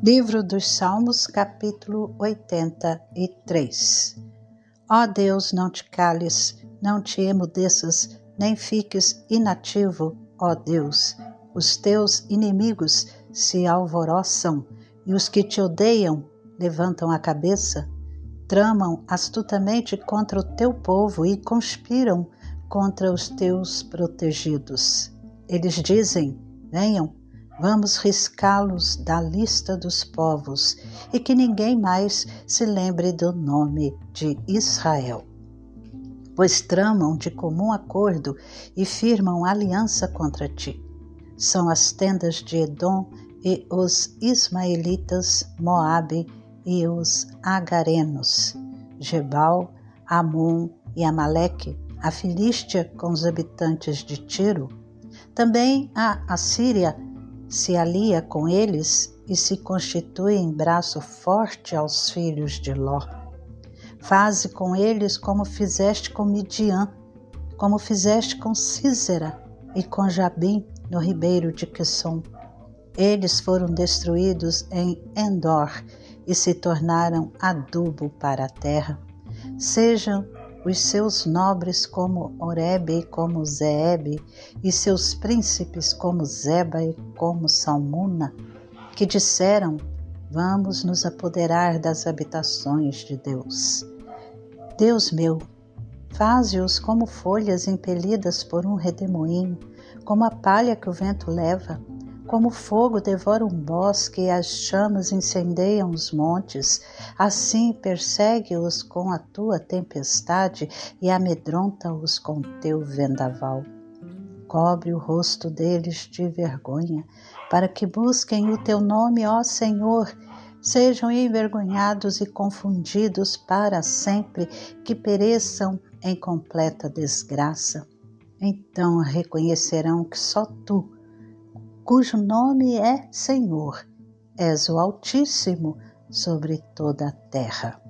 Livro dos Salmos, capítulo 83. Ó Deus, não te cales, não te emudeças, nem fiques inativo, ó Deus. Os teus inimigos se alvoroçam, e os que te odeiam levantam a cabeça. Tramam astutamente contra o teu povo e conspiram contra os teus protegidos. Eles dizem: venham, vamos riscá-los da lista dos povos, e que ninguém mais se lembre do nome de Israel. Pois tramam de comum acordo e firmam aliança contra ti. São as tendas de Edom e os ismaelitas, Moabe e os agarenos, Gebal, Amon e Amaleque, a Filístia com os habitantes de Tiro. Também a Assíria se alia com eles e se constitui em braço forte aos filhos de Ló. Faze com eles como fizeste com Midian, como fizeste com Sísera e com Jabim no ribeiro de Quisson. Eles foram destruídos em Endor e se tornaram adubo para a terra. Sejam os seus nobres como Oreb e como Zeeb, e seus príncipes como Zeba e como Salmuna, que disseram: vamos nos apoderar das habitações de Deus. Deus meu, faze-os como folhas impelidas por um redemoinho, como a palha que o vento leva, como o fogo devora um bosque e as chamas incendeiam os montes, assim persegue-os com a tua tempestade e amedronta-os com teu vendaval. Cobre o rosto deles de vergonha, para que busquem o teu nome, ó Senhor. Sejam envergonhados e confundidos para sempre, que pereçam em completa desgraça. Então reconhecerão que só tu, cujo nome é Senhor, és o Altíssimo sobre toda a terra.